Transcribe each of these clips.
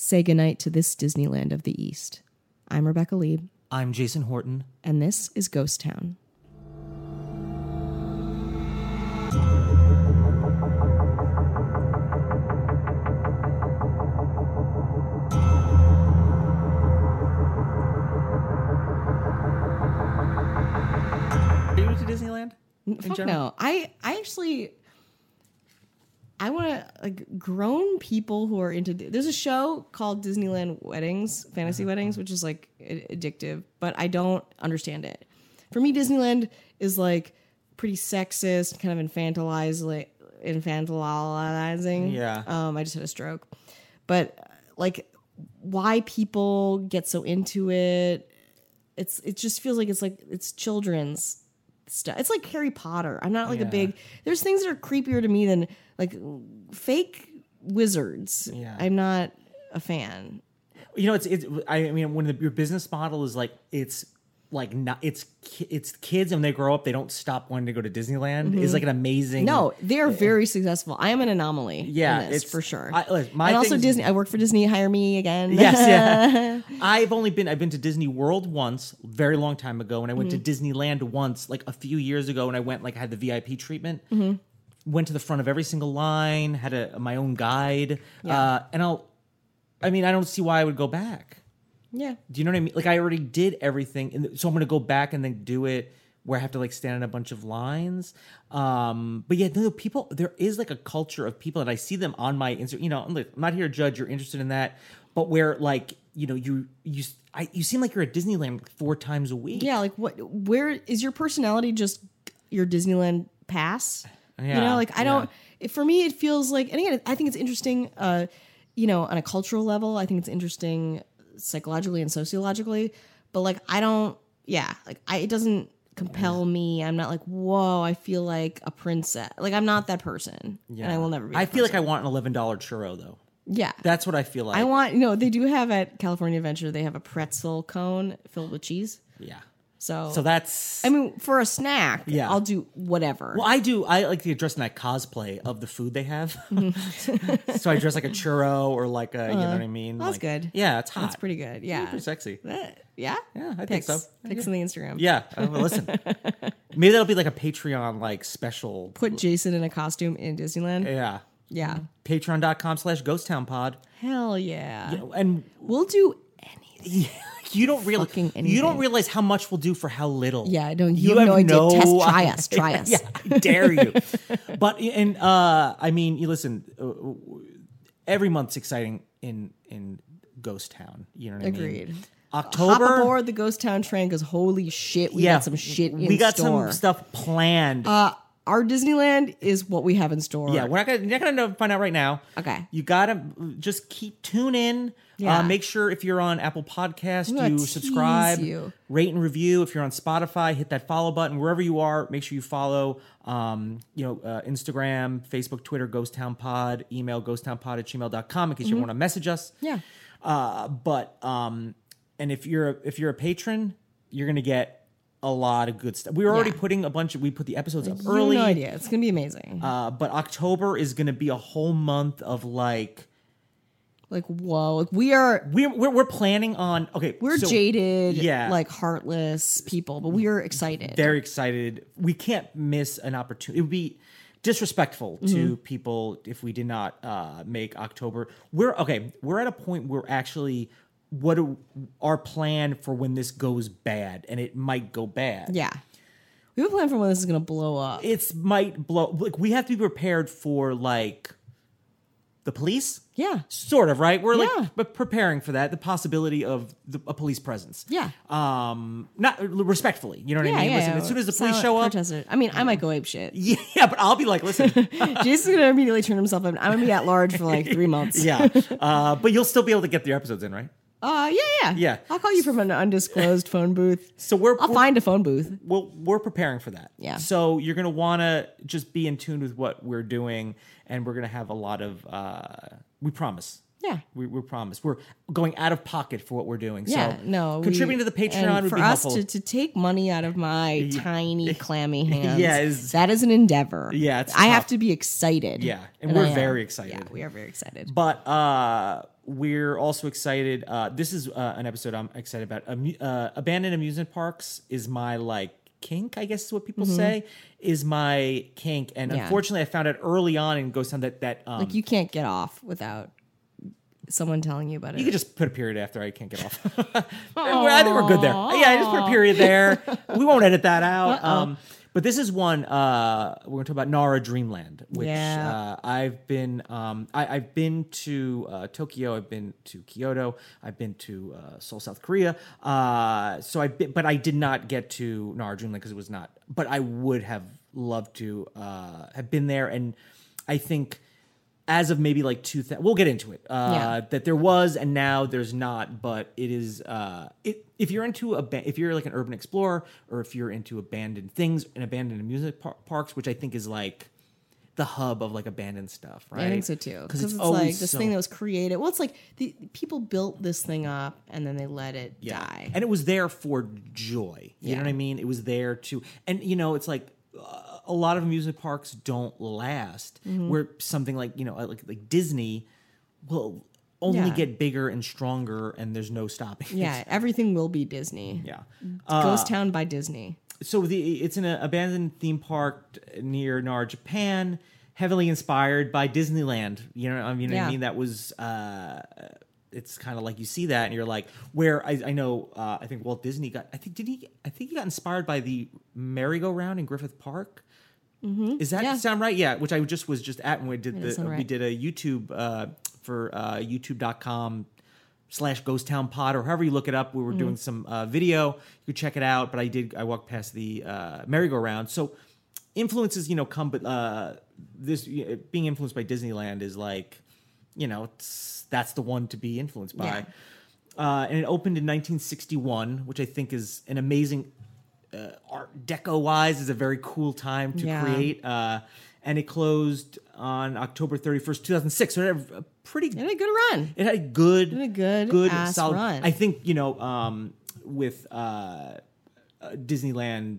say goodnight to this Disneyland of the East. I'm Rebecca Lieb. I'm Jason Horton. And this is Ghost Town. Are you into Disneyland? Fuck no. I want to, like, grown people who are into... There's a show called Disneyland Weddings, Fantasy Weddings, which is, like, addictive, but I don't understand it. For me, Disneyland is, like, pretty sexist, kind of infantilizing. Yeah. I just had a stroke. But, like, why people get so into it, it just feels like it's children's stuff. It's like Harry Potter. I'm not, like, a big... There's things that are creepier to me than... like fake wizards. Yeah. I'm not a fan. You know, when your business model is like, it's kids, and when they grow up, they don't stop wanting to go to Disneyland. Is like an amazing. No, they're very successful. I am an anomaly. Yeah, in this, for sure. And also Disney. I work for Disney. Hire me again. Yes, yeah. I've been to Disney World once, very long time ago, and I went to Disneyland once, like a few years ago, and I went I had the VIP treatment. Went to the front of every single line, had my own guide, and I don't see why I would go back. Yeah. Do you know what I mean? Like, I already did everything, so I'm going to go back and then do it where I have to, like, stand in a bunch of lines. But yeah, no, people, there is, like, a culture of people, and I see them on my Instagram. You know, I'm not here to judge. You're interested in that, but where, like, you know, you seem like you're at Disneyland 4 times a week. Yeah, like, where is your personality? Just your Disneyland pass? Yeah, you know, like, I don't. For me, it feels like, and again, I think it's interesting. You know, on a cultural level, I think it's interesting psychologically and sociologically. But, like, I don't. Yeah, like, it doesn't compel me. I'm not like, whoa, I feel like a princess. Like, I'm not that person, and I will never be. I feel like I want an $11 churro though. Yeah, that's what I feel like. I want. You know, they do have at California Adventure. They have a pretzel cone filled with cheese. Yeah. So that's... I mean, for a snack, yeah. I'll do whatever. Well, I like to dress in that cosplay of the food they have. So I dress like a churro or like a, you know what I mean? That's like, good. Yeah, it's hot. That's pretty good. Yeah. Pretty sexy. Yeah? Yeah, I think so. Pics on the Instagram. Yeah. Well, listen. Maybe that'll be like a Patreon, like, special. Put Jason in a costume in Disneyland. Yeah. Yeah. Patreon.com/GhostTownPod. Hell yeah. You know, and we'll do anything. You don't realize how much we'll do for how little. Yeah, no, you have no idea. Try us. Yeah, I dare you. But I mean, you listen. Every month's exciting in Ghost Town. You know what I mean? Agreed. October, hop aboard the Ghost Town train because holy shit, we got some shit in store. We got some stuff planned. Our Disneyland is what we have in store. Yeah, you're not gonna find out right now. Okay. You gotta just keep tuning in. Yeah. Make sure if you're on Apple Podcasts, you subscribe, rate and review. If you're on Spotify, hit that follow button. Wherever you are, make sure you follow. Instagram, Facebook, Twitter, Ghost Town Pod, email ghosttownpod@gmail.com in case you want to message us. Yeah. And if you're a patron, you're gonna get a lot of good stuff. We were already putting we put the episodes up early. No idea. It's gonna be amazing. But October is gonna be a whole month of like whoa, like we're planning on we're jaded, like heartless people, but we are excited. Very excited. We can't miss an opportunity. It would be disrespectful to people if we did not make October. We're at a point where actually our plan for when this goes bad, and it might go bad. Yeah. We have a plan for when this is going to blow up. It might blow. Like, we have to be prepared for, like, the police. Yeah. Sort of, right? We're but preparing for that, the possibility of a police presence. Yeah. Not respectfully, you know what I mean? Listen, as soon as the police show up. I mean, I might go ape shit. Yeah, but I'll be like, listen. Jason's going to immediately turn himself in. I'm going to be at large for like 3 months. Yeah. But you'll still be able to get your episodes in, right? Yeah. I'll call you from an undisclosed phone booth. So I'll find a phone booth. Well, we're preparing for that. Yeah. So you're going to want to just be in tune with what we're doing, and we're going to have a lot of, we promise. Yeah. We promise. We're going out of pocket for what we're doing. Yeah, so no. contributing to the Patreon and would for be us helpful. to take money out of my tiny, clammy hands. Yeah, that is an endeavor. Yeah, it's I have tough. to be excited. Yeah, and we're I am. very excited. Yeah, we are very excited. But we're also excited. This is an episode I'm excited about. Abandoned amusement parks is my like kink, I guess is what people say, is my kink. And Yeah. unfortunately, I found out early on in Ghost Town that Like you can't get off without someone telling you about it. you could just put a period after I can't get off. I think we're good there. Yeah, just put a period there. We won't edit that out. But this is one we're going to talk about Nara Dreamland, which Yeah. I've been I've been to Tokyo, I've been to Kyoto, I've been to Seoul, South Korea. But I did not get to Nara Dreamland because it was not. But I would have loved to have been there, and I think as of maybe like 2000, we'll get into it. That there was, and now there's not. But it is. If you're into if you're like an urban explorer, or if you're into abandoned things and abandoned amusement parks, which I think is like the hub of like abandoned stuff, right? I think so too. Because it's like always this thing that was created. Well, it's like the people built this thing up and then they let it die. and it was there for joy. You Yeah. know what I mean? It was there to, and you know, it's like. A lot of amusement parks don't last. Where something like like Disney will only Yeah. get bigger and stronger, and there's no stopping. it. Yeah, everything will be Disney. Yeah. Ghost Town by Disney. So it's an abandoned theme park near Nara, Japan, heavily inspired by Disneyland. You know, I mean, that was. It's kind of like you see that, and you're like, where I know. I think Walt Disney got. I think he got inspired by the merry-go-round in Griffith Park. Is that sound right? Yeah, which I was just at when we did we did a YouTube for youtube.com/ghosttownpod, or however you look it up. We were doing some video. You could check it out. But I walked past the merry-go-round. So influences, come, but this being influenced by Disneyland is like, that's the one to be influenced by. And it opened in 1961, which I think is an amazing. Art Deco wise is a very cool time to create, and it closed on October 31st, 2006. So it had a pretty. It had a good run. It had a good ass solid run. I think with Disneyland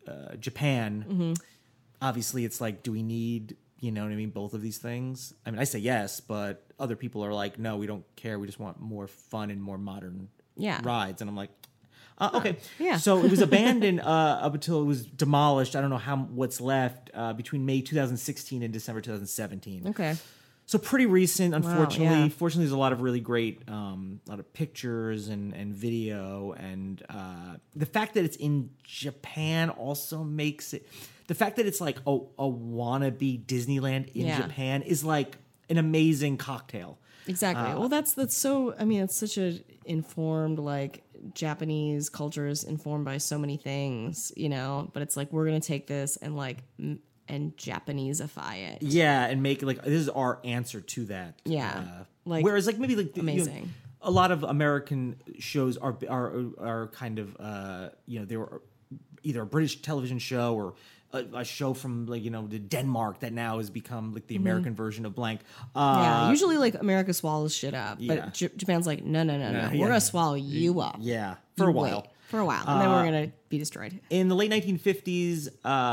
Japan, obviously it's like, do we need? You know what I mean? Both of these things. I mean, I say yes, but other people are like, no, we don't care. We just want more fun and more modern rides. And I'm like. Okay. Yeah. So it was abandoned up until it was demolished. I don't know what's left between May 2016 and December 2017. Okay. So pretty recent, unfortunately. Wow, yeah. Fortunately, there's a lot of really great, lot of pictures and video, and the fact that it's in Japan also makes it. The fact that it's like a wannabe Disneyland in Japan is like an amazing cocktail. Exactly. Well, that's so. I mean, it's such a informed like. Japanese culture is informed by so many things, but it's like we're gonna take this and like and Japaneseify it. Yeah, and make it like this is our answer to that. Yeah, like whereas like maybe like amazing. A lot of American shows are kind of they were either a British television show or a show from like the Denmark that now has become like the American version of blank. Usually like America swallows shit up, but Japan's like no, we're gonna swallow you up. Yeah, for a while, and then we're gonna be destroyed. In the late 1950s,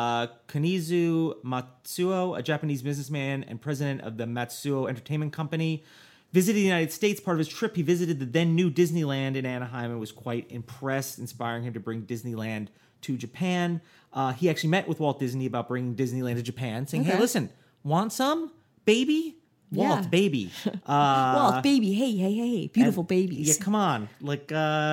Kunizu Matsuo, a Japanese businessman and president of the Matsuo Entertainment Company, visited the United States. Part of his trip, he visited the then new Disneyland in Anaheim and was quite impressed, inspiring him to bring Disneyland to Japan. He actually met with Walt Disney about bringing Disneyland to Japan, saying, "Hey, listen, want some, baby? Walt, baby, Walt, baby, hey, beautiful babies. Yeah, come on, like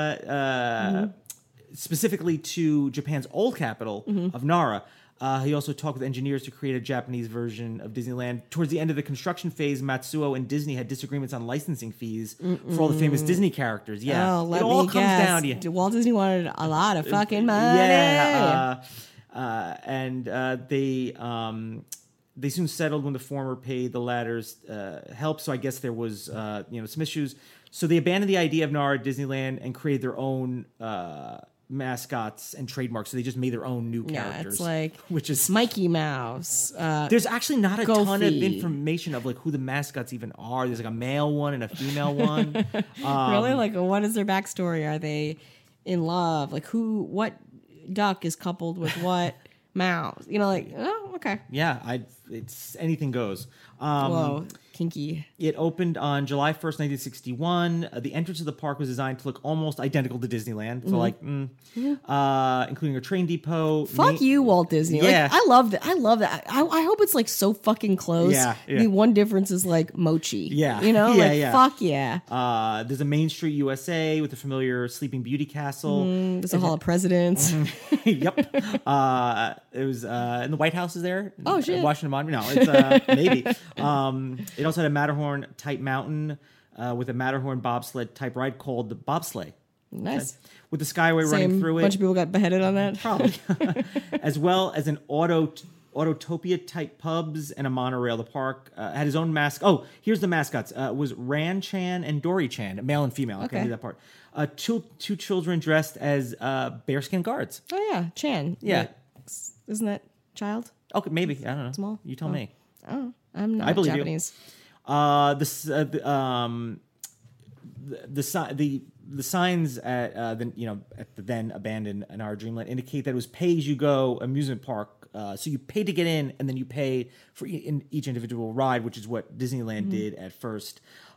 specifically to Japan's old capital of Nara." He also talked with engineers to create a Japanese version of Disneyland. Towards the end of the construction phase, Matsuo and Disney had disagreements on licensing fees for all the famous Disney characters. Yeah, let it all me comes guess. down to Walt Disney wanted a lot of fucking money. Yeah, and they soon settled when the former paid the latter's help. So I guess there was some issues. So they abandoned the idea of Nara Disneyland and created their own mascots and trademarks, so they just made their own new Yeah, characters. it's like which is Mikey Mouse. there's actually not a ton of Goofy. information of like who the mascots even are. There's like a male one and a female one. Really? Like, what is their backstory? Are they in love? Like, what duck is coupled with what mouse? You know, like, oh, okay. Yeah, it's anything goes. Whoa, kinky. It opened on July 1st, 1961. The entrance of the park was designed to look almost identical to Disneyland. So, including a train depot. Fuck you, Walt Disney. Yeah. Like, I love that. I love that. I hope it's like so fucking close. Yeah. The one difference is like mochi. Yeah. You know? Yeah, like, yeah. fuck yeah. There's a Main Street USA with the familiar Sleeping Beauty castle. There's a Hall of Presidents. Yep. It was, and the White House is there. Oh, shit. Washington Monument. No, it's, maybe. It also had a Matterhorn type mountain with a Matterhorn bobsled type ride called the bobsleigh. Nice. With the Skyway running through bunch it. of people got beheaded on that. Probably. As well as an Autotopia type pubs and a monorail. The park had his own mask. Oh, here's the mascots. Was Ran Chan and Dory Chan, male and female. I can't do that part. Two children dressed as bearskin guards. Oh yeah, Chan. Yeah. Isn't that child? Okay, maybe. I don't know. Small? You tell me. Oh, I'm not I believe Japanese. The signs at at the then abandoned Nara Dreamland indicate that it was pay as you go amusement park. So you pay to get in, and then you pay for each individual ride, which is what Disneyland did at first.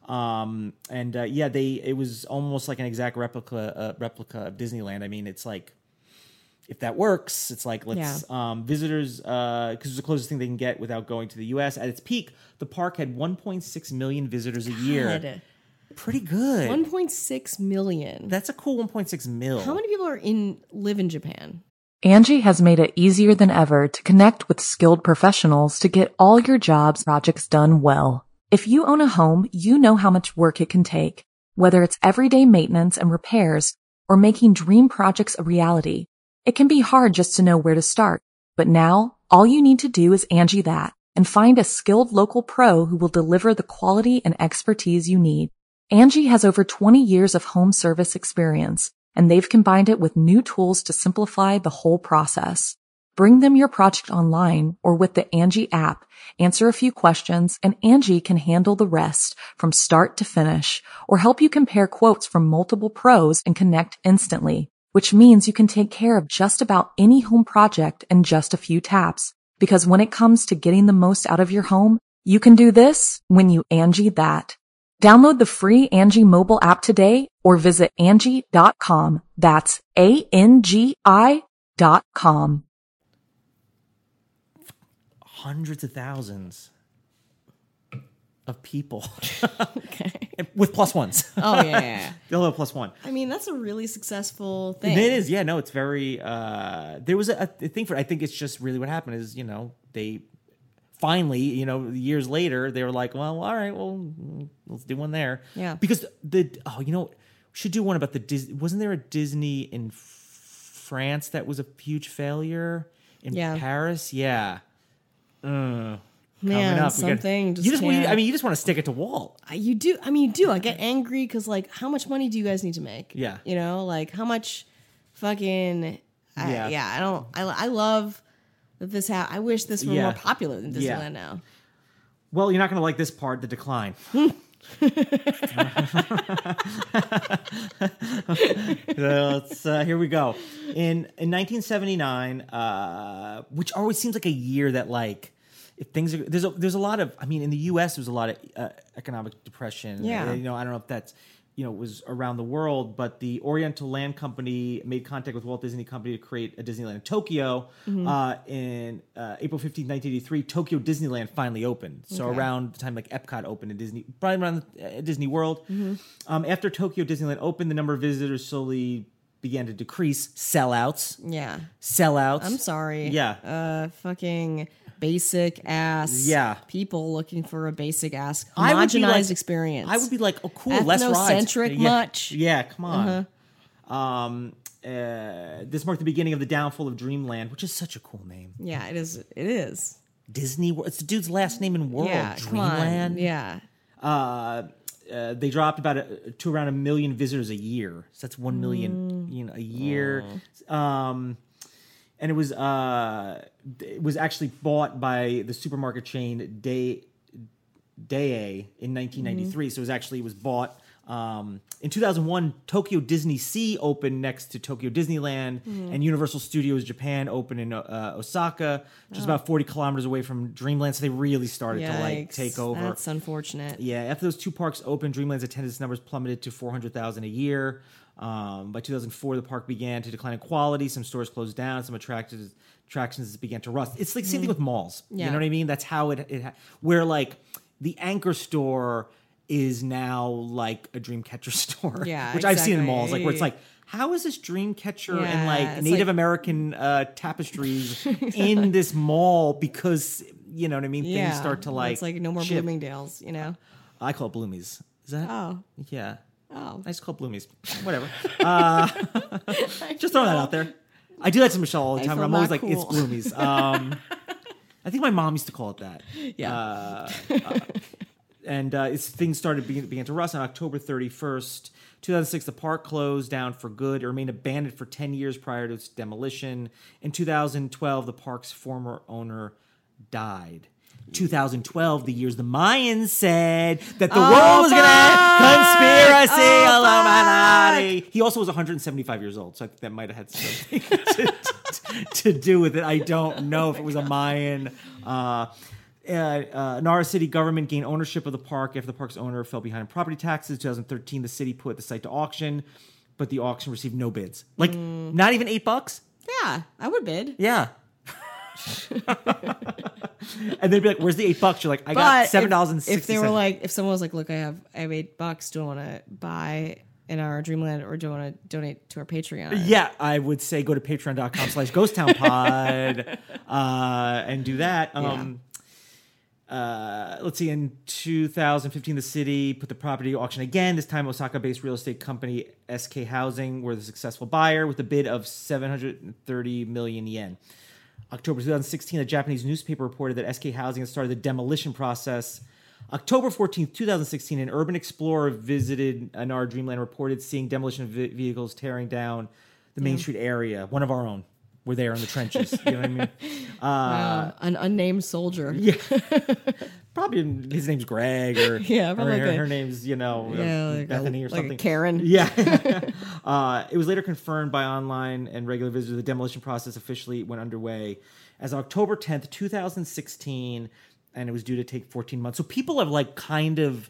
It was almost like an exact replica of Disneyland. I mean, it's like, if that works, it's like, let's visitors, because it's the closest thing they can get without going to the U.S. At its peak, the park had 1.6 million visitors a year. Pretty good. 1.6 million. That's a cool 1.6 mil. How many people live in Japan? Angie has made it easier than ever to connect with skilled professionals to get all your jobs projects done well. If you own a home, you know how much work it can take, whether it's everyday maintenance and repairs or making dream projects a reality. It can be hard just to know where to start, but now all you need to do is Angie that and find a skilled local pro who will deliver the quality and expertise you need. Angie has over 20 years of home service experience, and they've combined it with new tools to simplify the whole process. Bring them your project online or with the Angie app, answer a few questions, and Angie can handle the rest from start to finish, or help you compare quotes from multiple pros and connect instantly, which means you can take care of just about any home project in just a few taps. Because when it comes to getting the most out of your home, you can do this when you Angie that. Download the free Angie mobile app today or visit Angie.com. That's ANGI.com. Hundreds of thousands of people. Okay. With plus ones. Oh, yeah. They'll have plus one. I mean, that's a really successful thing. It is, yeah. No, it's very. There was a thing for. I think it's just really what happened is they finally years later they were like, well, all right, well, let's do one there. Yeah. Because we should do one about the Disney. Wasn't there a Disney in France that was a huge failure in Paris? Yeah. Man, up. something You just can't. want to stick it to Walt. You do. I mean, you do. I get angry because, like, how much money do you guys need to make? Yeah. Like, how much fucking. I love that this. I wish this were more popular than Disneyland now. Well, you're not going to like this part, the decline. Here we go. In 1979, which always seems like a year that, like, if things are there's a lot of, I mean, in the U.S. there's a lot of economic depression. Yeah. I don't know if that's was around the world, but the Oriental Land Company made contact with Walt Disney Company to create a Disneyland in Tokyo. In April 15, 1983, Tokyo Disneyland finally opened. So around the time like Epcot opened in Disney, probably around Disney World. After Tokyo Disneyland opened, the number of visitors slowly began to decrease. Sellouts. Yeah. Sellouts. I'm sorry. Yeah. Fucking basic ass. Yeah. People looking for a basic ass I would be homogenized like- experience. I would be like, oh, cool, less rides. Ethnocentric much. Yeah, come on. This marked the beginning of the downfall of Dreamland, which is such a cool name. Yeah, it is. It is. Disney World. It's the dude's last name in world. Yeah, come on. Dreamland. Yeah. they dropped to around 1 million visitors a year. So that's 1 million a year. And it was actually bought by the supermarket chain Daiei in 1993. So it was bought. In 2001, Tokyo Disney Sea opened next to Tokyo Disneyland, and Universal Studios Japan opened in Osaka, which is about 40 kilometers away from Dreamland. So they really started to take over. That's unfortunate. Yeah, after those two parks opened, Dreamland's attendance numbers plummeted to 400,000 a year. By 2004, the park began to decline in quality. Some stores closed down. Some attractions began to rust. It's like the same thing with malls. Yeah. You know what I mean? That's how where like the anchor store is now like a Dreamcatcher store. Yeah, which I've seen in exactly. malls, like where it's like, how is this Dreamcatcher and Yeah, like it's Native like- American tapestries in this mall? Because you know what I mean. Yeah. Things start to like. It's like no more chip. Bloomingdale's, you know? I call it Bloomies. Is that? Oh. Yeah. Oh. I just call it Bloomies. Whatever. Just throwing that out there. I do that to Michelle all the I time. feel I'm always not like, it's cool. Bloomies. I think my mom used to call it that. Yeah. And things began to rust on October 31st, 2006. The park closed down for good. It remained abandoned for 10 years prior to its demolition. In 2012, the park's former owner died. 2012, the years the Mayans said that the world was going to conspiracy Illuminati. He also was 175 years old, so I think that might have had something to do with it. I don't know if it was a Mayan. Nara city government gained ownership of the park after the park's owner fell behind in property taxes. 2013, the city put the site to auction, but the auction received no bids. Like, not even $8? Yeah, I would bid. Yeah. And they'd be like, "Where's the $8?" You're like, "I got $7.60." If they were like, if someone was like, "Look, I have $8. Do I want to buy in our Dreamland, or do I want to donate to our Patreon?" yeah, I would say go to patreon.com/ghosttownpod and do that. Let's see. In 2015, the city put the property to auction again. This time, Osaka-based real estate company SK Housing were the successful buyer with a bid of 730 million yen. October 2016, a Japanese newspaper reported that SK Housing had started the demolition process. October 14th, 2016, an urban explorer visited Nara Dreamland, reported seeing demolition of vehicles tearing down the Main Street area. One of our own. We're there in the trenches. You know what I mean? An unnamed soldier. Yeah. Probably his name's Greg or Yeah, probably or like her name's, like Bethany or like something. Karen. Yeah. It was later confirmed by online and regular visitors. The demolition process officially went underway as of October 10th, 2016, and it was due to take 14 months. So people have like kind of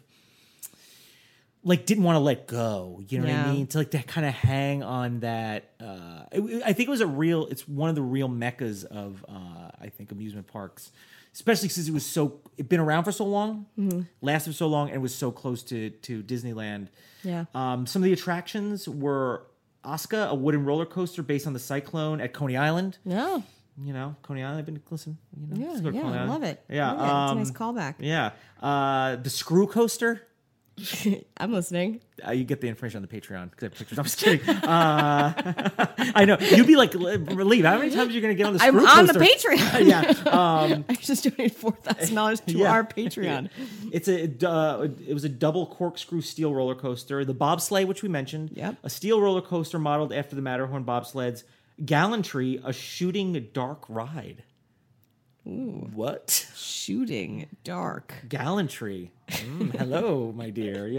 like didn't want to let go, you know what I mean? To like to kind of hang on that. I think it's one of the real meccas of I think amusement parks, especially since it'd been around for so long, lasted so long, and was so close to Disneyland. Yeah. Some of the attractions were Asuka, a wooden roller coaster based on the Cyclone at Coney Island. No. Coney Island. I've been listen. Yeah, let's go to Coney I Island. love it. Yeah, it's a nice callback. Yeah, the Screw Coaster. I'm listening. You get the information on the Patreon because I have pictures. I'm just kidding. I know you'd be like, "Leave! How many times are you going to get on the Screw I'm Coaster?" on the Patreon. Yeah, I just donated $4,000 to our Patreon. it was a double corkscrew steel roller coaster. The bobsleigh, which we mentioned, a steel roller coaster modeled after the Matterhorn bobsleds. Gallantry, a shooting dark ride. Ooh. What? Shooting dark. Gallantry. Hello, my dear.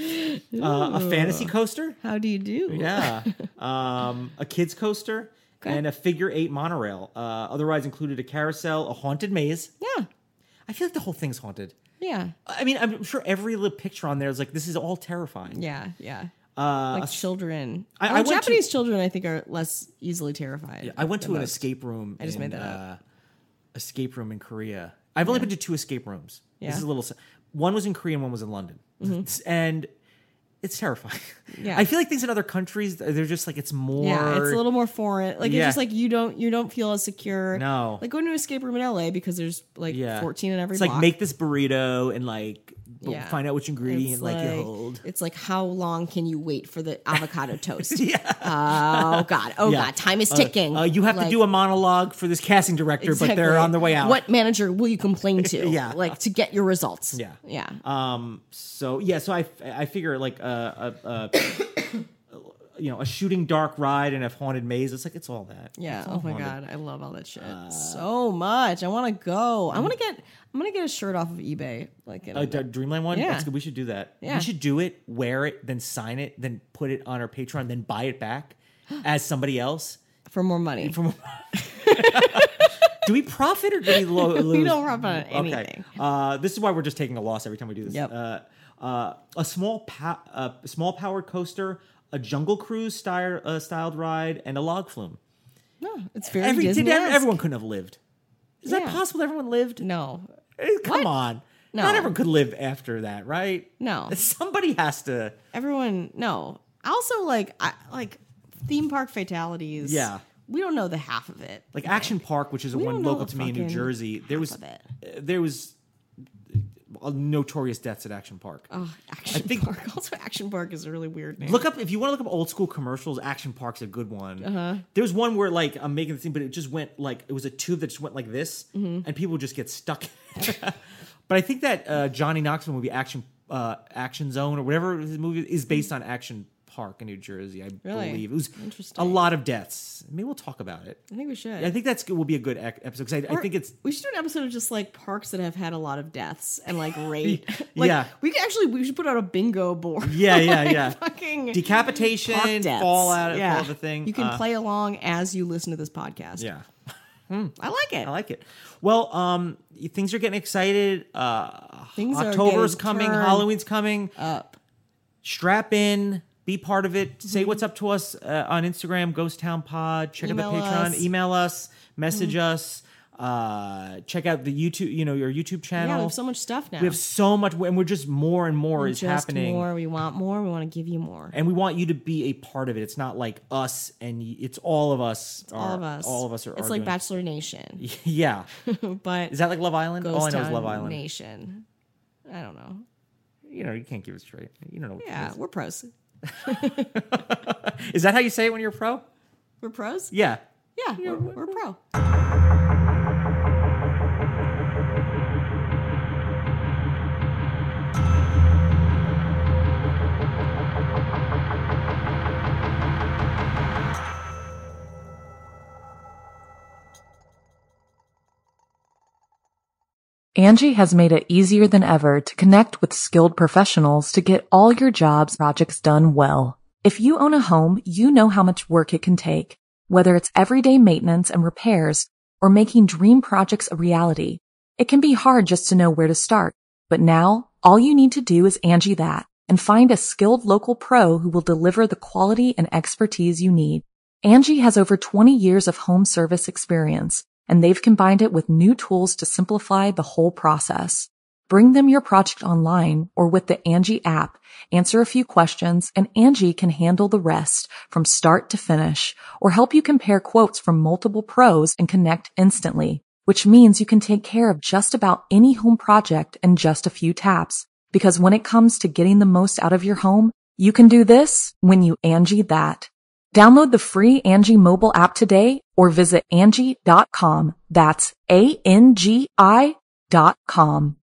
A fantasy coaster. How do you do? Yeah. A kids coaster and a figure 8 monorail. Other rides included a carousel, a haunted maze. Yeah. I feel like the whole thing's haunted. Yeah. I mean, I'm sure every little picture on there is like, this is all terrifying. Yeah. Yeah. Like children. I went Japanese children, I think, are less easily terrified. Yeah, I went to an most. escape room. I just made that up. Escape room in Korea. I've only been to 2 escape rooms. Yeah. This is a little. One was in Korea and one was in London, and it's terrifying. Yeah. I feel like things in other countries, they're just like it's more. Yeah, it's a little more foreign. Like Yeah. it's just like you don't feel as secure. No. Like going to an escape room in LA because there's like 14 in every It's block. like make this burrito and like Yeah. find out which ingredient It's like you hold. It's like, how long can you wait for the avocado toast? Yeah. Oh God. Oh Yeah. God. Time is ticking. You have to Like, do a monologue for this casting director, but they're on their way out. What manager will you complain to? Yeah. Like, to get your results. Yeah. Yeah. So I figure like a shooting dark ride and a haunted maze. It's like, it's all that. Yeah. It's all Oh my haunted. God. I love all that shit so much. I want to go. I'm gonna get a shirt off of eBay. Like Dreamland one? Yeah. That's good. We should do that. Yeah. We should do it, wear it, then sign it, then put it on our Patreon, then buy it back as somebody else. for more money. Do we profit or do we lose? We don't profit on anything. Okay. This is why we're just taking a loss every time we do this. Yep. A small powered coaster, a Jungle Cruise styled ride, and a log flume. No, it's very Disney-esque. Everyone couldn't have lived. Is that Yeah. possible that everyone lived? No. Come on. No. Not everyone could live after that, right? No. Somebody has to. Everyone, no. Also, like theme park fatalities. Yeah. We don't know the half of it. Like Action Park, which is We one don't know local the to me in New fucking Jersey, there half was notorious deaths at Action Park. Oh, Action Park. Also, Action Park is a really weird name. Look up if you want to look up old school commercials. Action Park's a good one. There was one where like I'm making the thing, but it just went like it was a tube that just went like this, and people would just get stuck. But I think that Johnny Knoxville movie Action Zone or whatever his movie is based on Action Park in New Jersey. I Really? believe it was Interesting. a lot of deaths. Maybe we'll talk about it. I think we should. I think will be a good episode because I think it's. We should do an episode of just like parks that have had a lot of deaths and like rate. Like, Yeah. we should put out a bingo board. Yeah. Fucking Decapitation, park deaths. fallout, Yeah. all the thing. You can play along as you listen to this podcast. Yeah. I like it. I like it. Well, things are getting excited. Things are October's getting coming. turned Halloween's coming. Up. Strap in. Be part of it. Say what's up to us on Instagram, Ghost Town Pod. Check out the Email Patreon. us. Email us. Message us. Check out the YouTube. Your YouTube channel. Yeah, we have so much stuff now. We have so much, and we're just more and more is just happening. more. We want more. We want to give you more. And we want you to be a part of it. It's not like us and it's all of us. All of us. All of us are. It's like Bachelor Nation, Yeah. but Is that like Love Island? Ghost All I know is Town Love Island. Nation. I don't know. You can't give it straight. You don't know. What Yeah, it we're pros. is that how you say it when you're a pro? We're pros. Yeah. Yeah, we're pro. Angie has made it easier than ever to connect with skilled professionals to get all your jobs projects done well. If you own a home, you know how much work it can take, whether it's everyday maintenance and repairs or making dream projects a reality. It can be hard just to know where to start, but now all you need to do is Angie that and find a skilled local pro who will deliver the quality and expertise you need. Angie has over 20 years of home service experience, and they've combined it with new tools to simplify the whole process. Bring them your project online or with the Angie app, answer a few questions, and Angie can handle the rest from start to finish or help you compare quotes from multiple pros and connect instantly, which means you can take care of just about any home project in just a few taps. Because when it comes to getting the most out of your home, you can do this when you Angie that. Download the free Angie mobile app today or visit Angie.com. That's ANGI.com.